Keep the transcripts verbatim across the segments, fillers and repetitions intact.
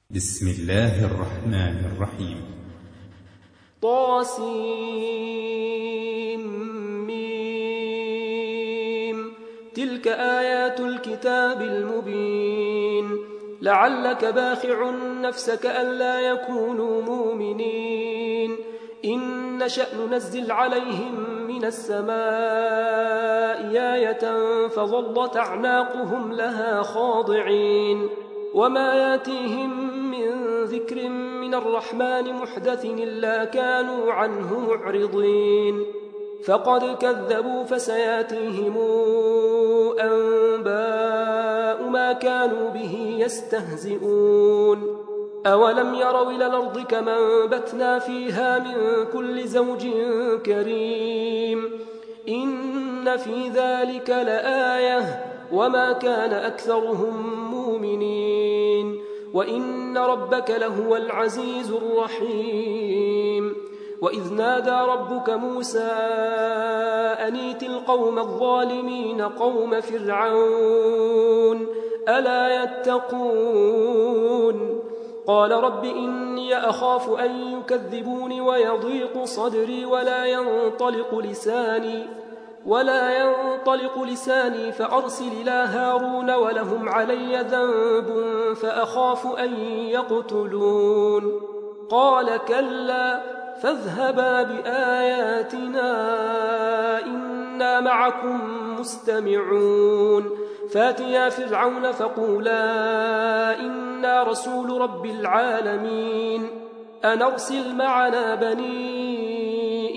بسم الله الرحمن الرحيم. طاسيم تلك آيات الكتاب المبين لعلك باخع نفسك ألا يكونوا مؤمنين إن نشأ ننزل عليهم من السماء آية فظلت أعناقهم لها خاضعين وما ياتيهم من ذكر من الرحمن محدث إلا كانوا عنه معرضين فقد كذبوا فسياتيهم أنباء ما كانوا به يستهزئون أولم يروا إلى الأرض كما أنبتنا فيها من كل زوج كريم إن في ذلك لآية وما كان أكثرهم مؤمنين وإن ربك لهو العزيز الرحيم وإذ نادى ربك موسى أن ائت القوم الظالمين قوم فرعون ألا يتقون قال رب إني أخاف أن يكذبوني ويضيق صدري ولا ينطلق لساني ولا ينطلق لساني فأرسل إلى هارون ولهم علي ذنب فأخاف أن يقتلون قال كلا فاذهبا بآياتنا إنا معكم مستمعون فاتيا فرعون فقولا إنا رسول رب العالمين أن أرسل معنا بني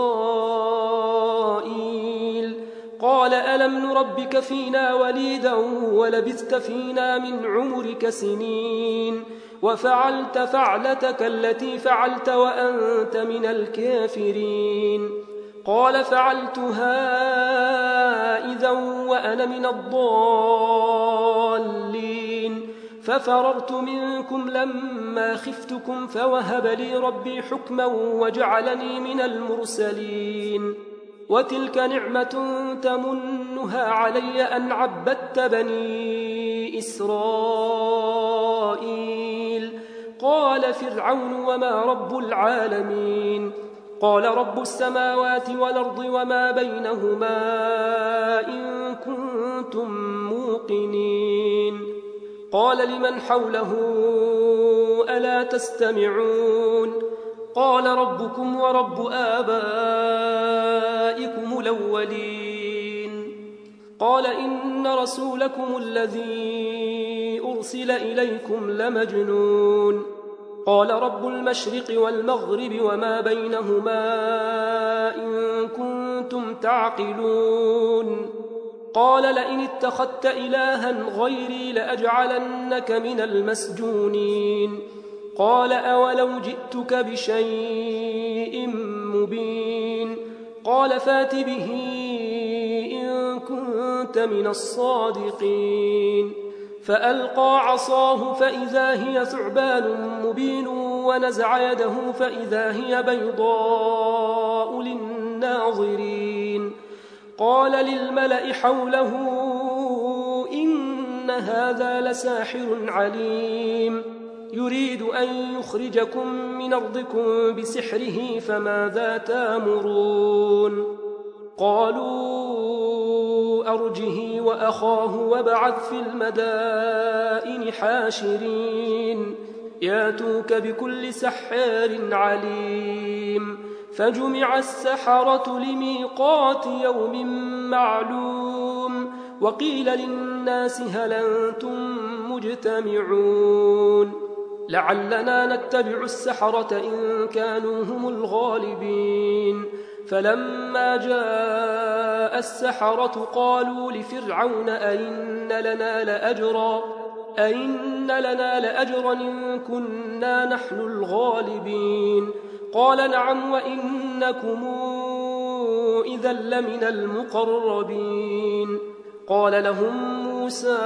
إسرائيل قال ألم نربك فينا وليدا ولبثت فينا من عمرك سنين وفعلت فعلتك التي فعلت وأنت من الكافرين قال فعلتها إذا وأنا من الضالين ففررت منكم لما خفتكم فوهب لي ربي حكما وجعلني من المرسلين وتلك نعمة تمنها علي أن عبدت بني إسرائيل قال فرعون وما رب العالمين قال رب السماوات والأرض وما بينهما إن كنتم موقنين قال لمن حوله ألا تستمعون قال ربكم ورب آبائكم الأولين قال إن رسولكم الذي أرسل إليكم لمجنون قال رب المشرق والمغرب وما بينهما إن كنتم تعقلون قال لئن اتخذت إلها غيري لأجعلنك من المسجونين قال أولو جئتك بشيء مبين قال فات به إن كنت من الصادقين فألقى عصاه فإذا هي ثعبان مبين ونزع يده فإذا هي بيضاء للناظرين قال للملأ حوله إن هذا لساحر عليم يريد أن يخرجكم من أرضكم بسحره فماذا تأمرون قالوا أرجه وأخاه وابعث في المدائن حاشرين ياتوك بكل سحار عليم فجمع السحرة لميقات يوم معلوم وقيل للناس هل أنتم مجتمعون لعلنا نتبع السحرة إن كانوا هم الغالبين فلما جاء السحرة قالوا لفرعون أئن لنا لأجرا أئن لنا لأجرا إن كنا نحن الغالبين قال نعم وإنكم إذا لمن المقربين قال لهم موسى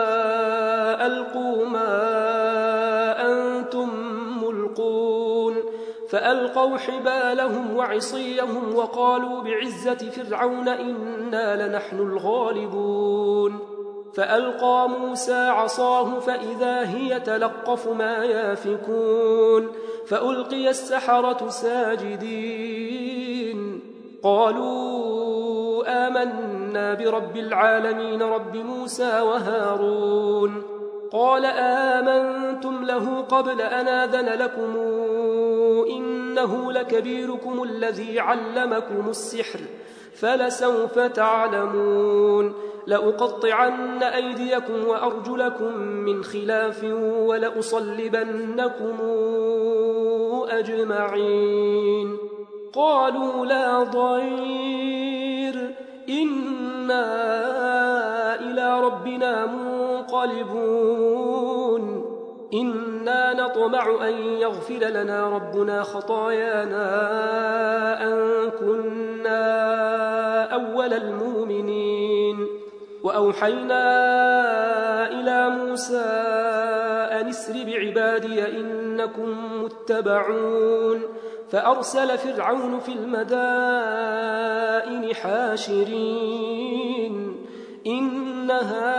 ألقوا ما أنتم ملقون فألقوا حبالهم وعصيهم وقالوا بعزة فرعون إنا لنحن الغالبون فألقى موسى عصاه فإذا هي تلقف ما يافكون فألقي السحرة ساجدين قالوا آمنا برب العالمين رب موسى وهارون قال آمنتم له قبل أن آذن لكم إنه لكبيركم الذي علمكم السحر فلسوف تعلمون لأقطعن أيديكم وأرجلكم من خلاف ولأصلبنكم أجمعين قالوا لا ضير إنا إلى ربنا منقلبون إنا نطمع أن يغفر لنا ربنا خطايانا أن كنا أول المؤمنين وأوحينا إلى موسى أن اسر بعبادي إنكم متبعون فأرسل فرعون في المدائن حاشرين إن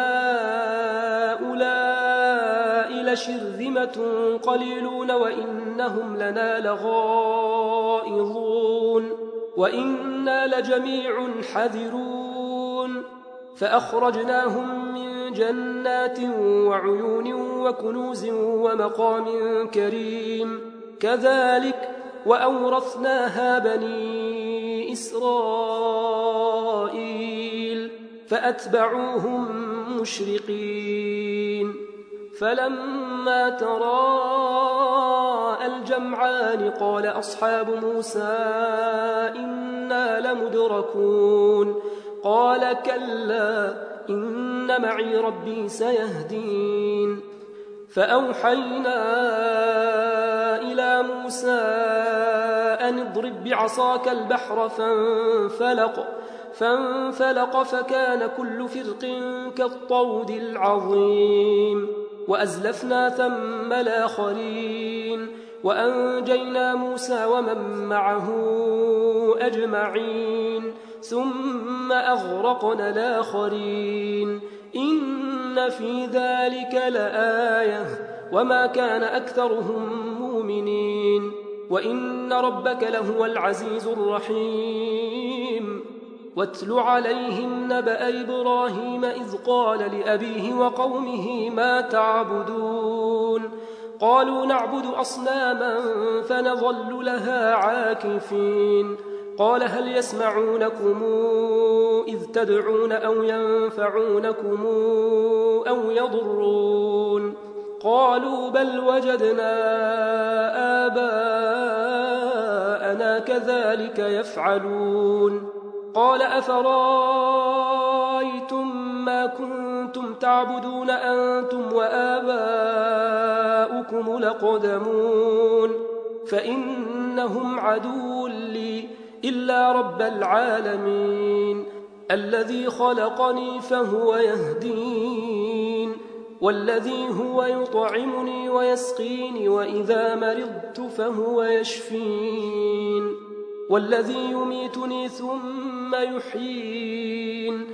هؤلاء لشرذمة قليلون وإنهم لنا لغائظون وإنا لجميع حذرون فأخرجناهم من جنات وعيون وكنوز ومقام كريم كذلك وأورثناها بني إسرائيل فأتبعوهم مشرقين فلما تراءى الجمعان قال أصحاب موسى إنا لمدركون قال كلا إن معي ربي سيهدين فأوحينا إلى موسى أن اضرب بعصاك البحر فانفلق فانفلق فكان كل فرق كالطود العظيم وأزلفنا ثم الآخرين وأنجينا موسى ومن معه أجمعين ثم أغرقنا الآخرين إن في ذلك لآية وما كان أكثرهم مؤمنين وإن ربك لهو العزيز الرحيم واتل عليهم نبأ إبراهيم إذ قال لأبيه وقومه ما تعبدون قالوا نعبد أصناما فنظل لها عاكفين قال هل يسمعونكم إذ تدعون أو ينفعونكم أو يضرون قالوا بل وجدنا آباءنا كذلك يفعلون قال أفرأيتم ما كنتم تعبدون أنتم وآباؤكم الأقدمون فإنهم عدو لي إلا رب العالمين الذي خلقني فهو يهدين والذي هو يطعمني ويسقيني وإذا مرضت فهو يشفين والذي يميتني ثم يحيين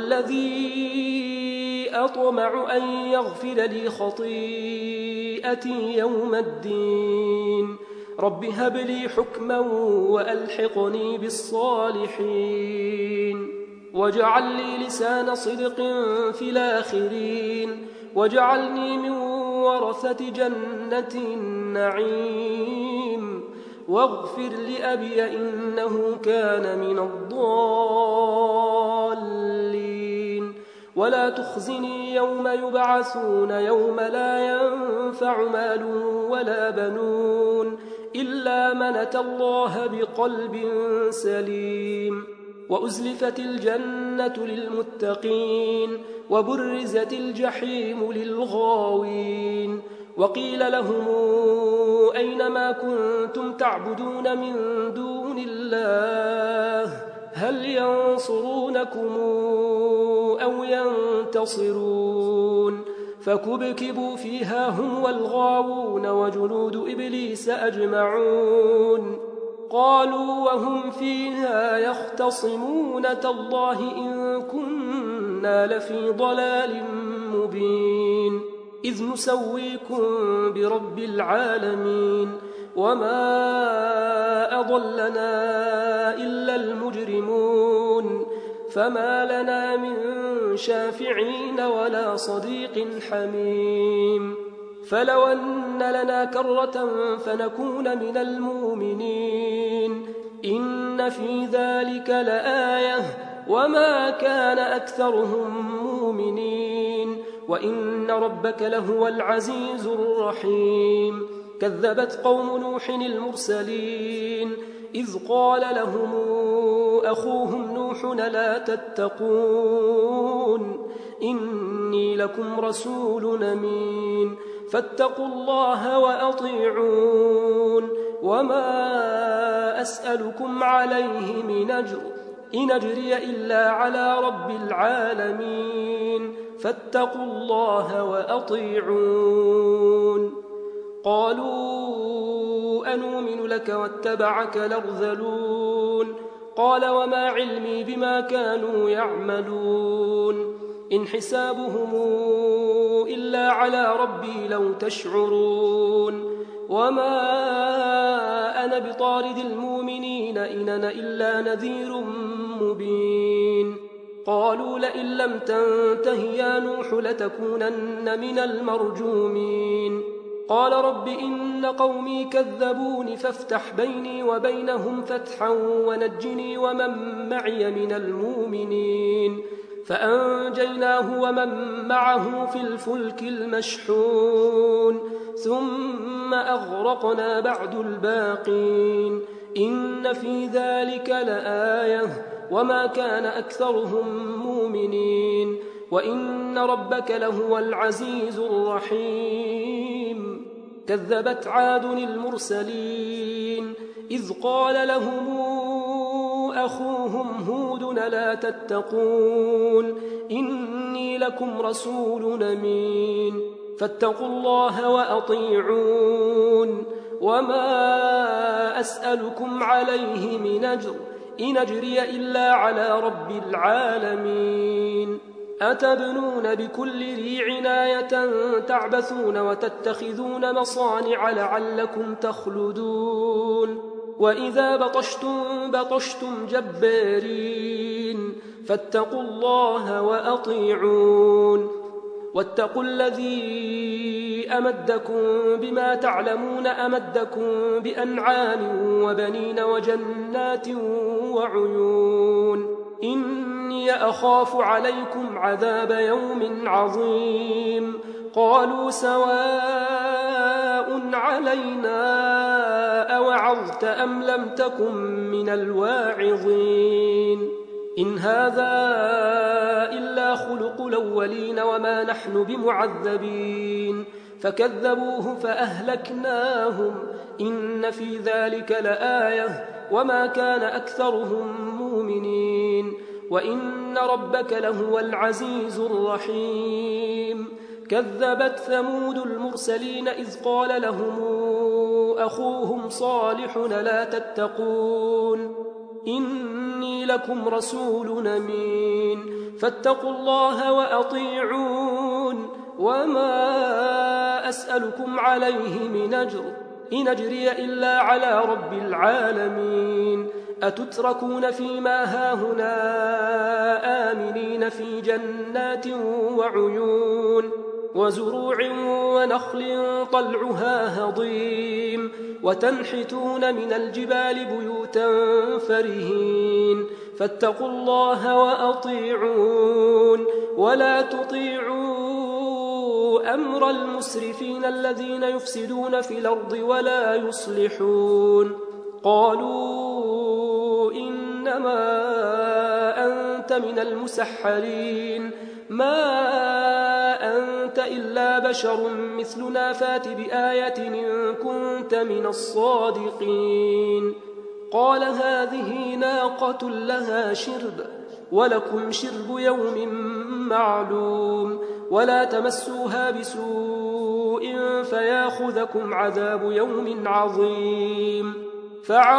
والذي أطمع أن يغفر لي خطيئتي يوم الدين رب هب لي حكما وألحقني بالصالحين واجعل لي لسان صدق في الآخرين واجعلني من ورثة جنة النعيم واغفر لأبي إنه كان من الضالين ولا تخزني يوم يبعثون يوم لا ينفع مال ولا بنون إلا من أتى الله بقلب سليم وأزلفت الجنة للمتقين وبرزت الجحيم للغاوين وقيل لهم أين ما كنتم تعبدون من دون الله هل ينصرونكم أو ينتصرون فكبكبوا فيها هم والغاوون وجنود إبليس أجمعون قالوا وهم فيها يختصمون تالله إن كنا إنا لفي ضلال مبين إذ نسويكم برب العالمين وما أضلنا إلا المجرمون فما لنا من شافعين ولا صديق حميم فلو أن لنا كرة فنكون من المؤمنين إن في ذلك لآية وما كان أكثرهم مؤمنين وإن ربك لهو العزيز الرحيم كذبت قوم نوح المرسلين إذ قال لهم أخوهم نوح لا تتقون إني لكم رسول أمين فاتقوا الله وأطيعون وما أسألكم عليه من أجر إن أجري إلا على رب العالمين فاتقوا الله وأطيعون قالوا أنؤمن لك واتبعك الأرذلون قال وما علمي بما كانوا يعملون إن حسابهم إلا على ربي لو تشعرون وما أنا بطارد المؤمنين إن أنا إلا نذير مبين قالوا لئن لم تنته يا نوح لتكونن من المرجومين قال رب إن قومي كذبون فافتح بيني وبينهم فتحا ونجني ومن معي من المؤمنين فأنجيناه ومن معه في الفلك المشحون ثم أغرقنا بعد الباقين إن في ذلك لآية وما كان أكثرهم مؤمنين وإن ربك لهو العزيز الرحيم كذبت عاد المرسلين إذ قال لهم أخوهم هود لا تتقون إني لكم رسول أمين فاتقوا الله وأطيعون وما أسألكم عليه من أجر إن أجري إلا على رب العالمين أتبنون بكل ريع عناية تعبثون وتتخذون مصانع لعلكم تخلدون وإذا بطشتم بطشتم جبارين فاتقوا الله وأطيعون واتقوا الذي أمدكم بما تعلمون أمدكم بأنعام وبنين وجنات وعيون إني أخاف عليكم عذاب يوم عظيم قالوا سواء علينا أوعظت أم لم تكن من الواعظين إن هذا إلا خلق الأولين وما نحن بمعذبين فكذبوه فأهلكناهم إن في ذلك لآية وما كان أكثرهم مؤمنين وإن ربك لهو العزيز الرحيم كذبت ثمود المرسلين إذ قال لهم أخوهم صالح لا تتقون إني لكم رسول أمين فاتقوا الله وأطيعون وما أسألكم عليه من أجر إن أجري إلا على رب العالمين أتتركون فيما هاهنا آمنين في جنات وعيون وزروع ونخل طلعها هضيم وتنحتون من الجبال بيوتا فرهين فاتقوا الله وأطيعون ولا تطيعوا أمر المسرفين الذين يفسدون في الأرض ولا يصلحون قالوا إنما أنت من المسحرين ما أنت إلا بشر مثلنا فات بآية إن كنت من الصادقين قال هذه ناقة لها شرب ولكم شرب يوم معلوم ولا تمسوها بسوء فياخذكم عذاب يوم عظيم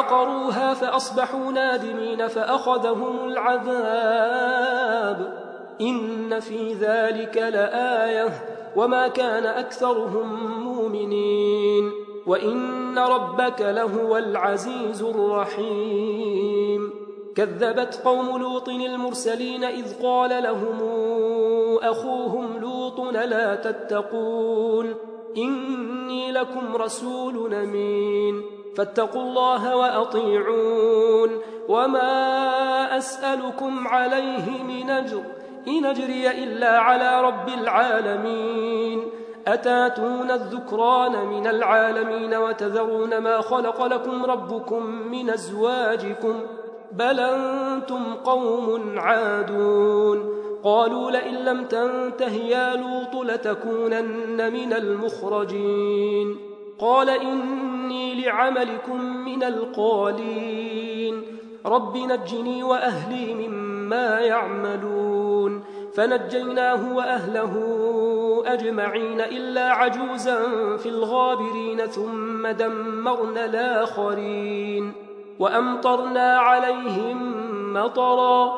فعقروها فأصبحوا نادمين فأخذهم العذاب إن في ذلك لآية وما كان أكثرهم مؤمنين وإن ربك لهو العزيز الرحيم كذبت قوم لوط المرسلين إذ قال لهم أخوهم لوط لا تتقون إني لكم رسول أمين فاتقوا الله وأطيعون وما أسألكم عليه من أجر إن أجري إلا على رب العالمين أتاتون الذكران من العالمين وتذرون ما خلق لكم ربكم من أزواجكم بل أنتم قوم عادون قالوا لئن لم تنته يا لوط لتكونن من المخرجين قال إني لعملكم من القالين رب نجني وأهلي مما يعملون فنجيناه وأهله أجمعين إلا عجوزا في الغابرين ثم دمرنا الآخرين وأمطرنا عليهم مطرا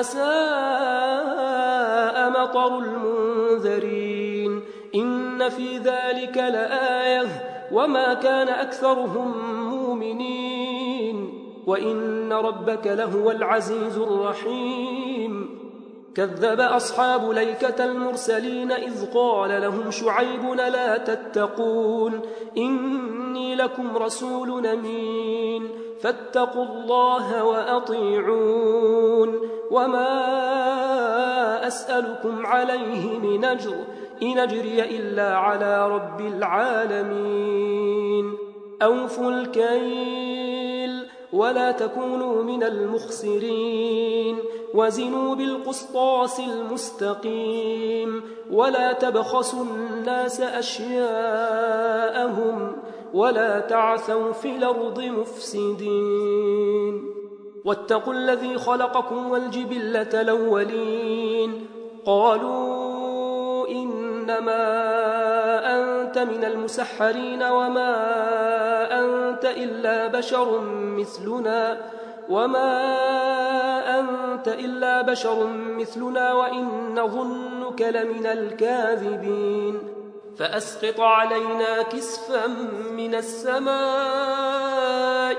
فساء مطر المنذرين إن في ذلك لآية وما كان أكثرهم مؤمنين وإن ربك لهو العزيز الرحيم كذب أصحاب ليكة المرسلين إذ قال لهم شعيب لا تتقون إني لكم رسول أمين فاتقوا الله وأطيعون وما أسألكم عليه من أجر إن أجري إلا على رب العالمين أوفوا الكيل ولا تكونوا من المخسرين وزنوا بالقسطاس المستقيم ولا تبخسوا الناس أشياءهم ولا تعثوا في الأرض مفسدين واتقوا الذي خلقكم والجبلة الأولين قالوا إنما أنت من المسحرين وما أنت إلا بشر مثلنا وما أنت إلا بشر مثلنا وإن نظنك لمن الكاذبين فأسقط علينا كسفا من السماء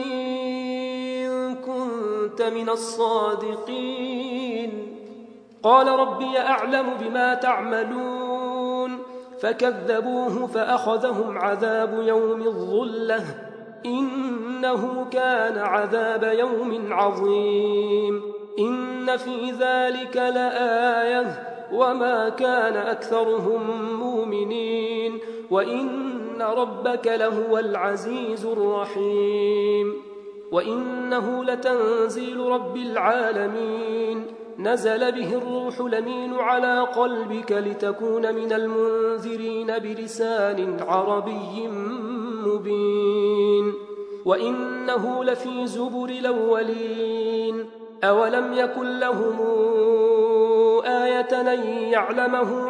إن كنت من الصادقين قال ربي أعلم بما تعملون فكذبوه فأخذهم عذاب يوم الظلة إنه كان عذاب يوم عظيم إن في ذلك لآية وما كان أكثرهم مؤمنين وإن ربك لهو العزيز الرحيم وإنه لتنزيل رب العالمين نزل به الروح الأمين على قلبك لتكون من المنذرين بلسان عربي مبين وإنه لفي زبر الأولين أولم يكن لهم آية أن يعلمه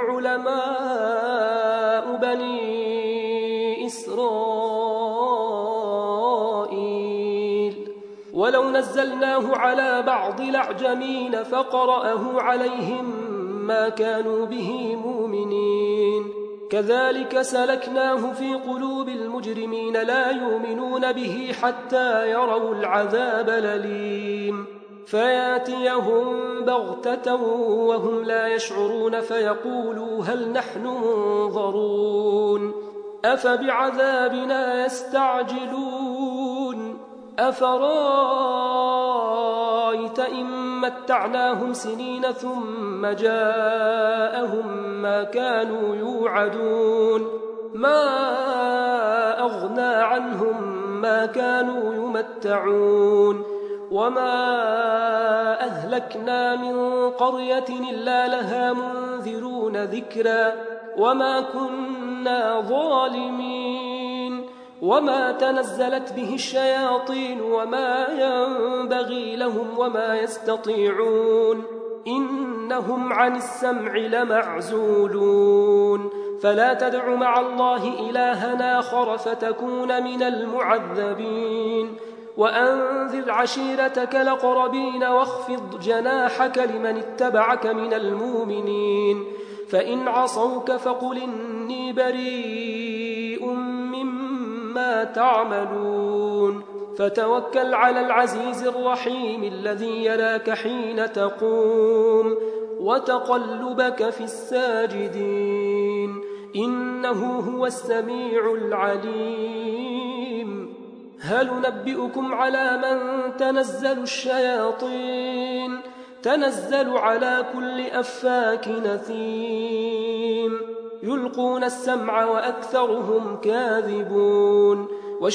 علماء بني إسرائيل ولو نزلناه على بعض الأعجمين فقرأه عليهم ما كانوا به مؤمنين كذلك سلكناه في قلوب المجرمين لا يؤمنون به حتى يروا العذاب الأليم فياتيهم بغتة وهم لا يشعرون فيقولوا هل نحن منظرون أفبعذابنا يستعجلون أفرايت إن متعناهم سنين ثم جاءهم ما كانوا يوعدون ما أغنى عنهم ما كانوا يمتعون وما أهلكنا من قرية إلا لها منذرون ذكرا وما كنا ظالمين وما تنزلت به الشياطين وما ينبغي لهم وما يستطيعون إنهم عن السمع لمعزولون فلا تدع مع الله إلها آخر فتكون من المعذبين وأنذر عشيرتك الأقربين واخفض جناحك لمن اتبعك من المؤمنين فإن عصوك فقل إني بريء مما تعملون فتوكل على العزيز الرحيم الذي يراك حين تقوم وتقلبك في الساجدين إنه هو السميع العليم هل ننبئكم على من تنزل الشياطين تنزل على كل أفاك نثيم يلقون السمع وأكثرهم كاذبون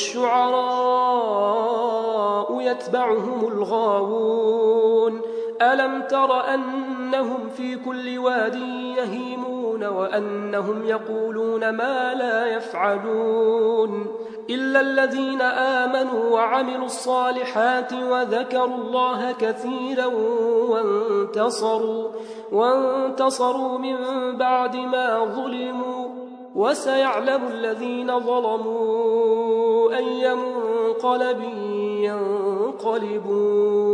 والشعراء يتبعهم الغاوون ألم تر أنهم في كل واد يهيمون وأنهم يقولون ما لا يفعلون إلا الذين آمنوا وعملوا الصالحات وذكروا الله كثيرا وانتصروا, وانتصروا من بعد ما ظلموا وسيعلم الذين ظلموا أي منقلب ينقلبون